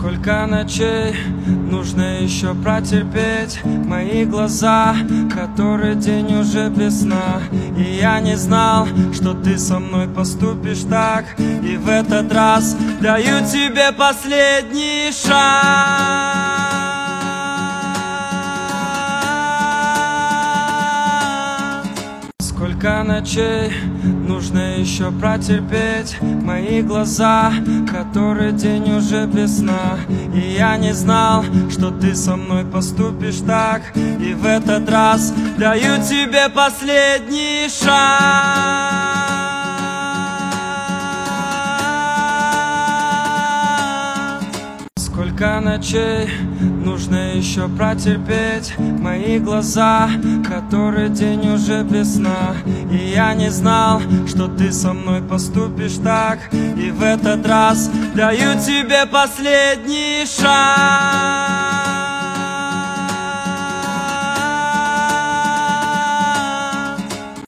Сколько ночей нужно еще протерпеть? Мои глаза, который день уже без сна. И я не знал, что ты со мной поступишь так. И в этот раз даю тебе последний шанс. Сколько ночей нужно еще протерпеть? Мои глаза, который день уже без сна. И я не знал, что ты со мной поступишь так. И в этот раз даю тебе последний шанс. Сколько ночей нужно еще протерпеть? Мои глаза, который день уже без сна. И я не знал, что ты со мной поступишь так. И в этот раз даю тебе последний шанс.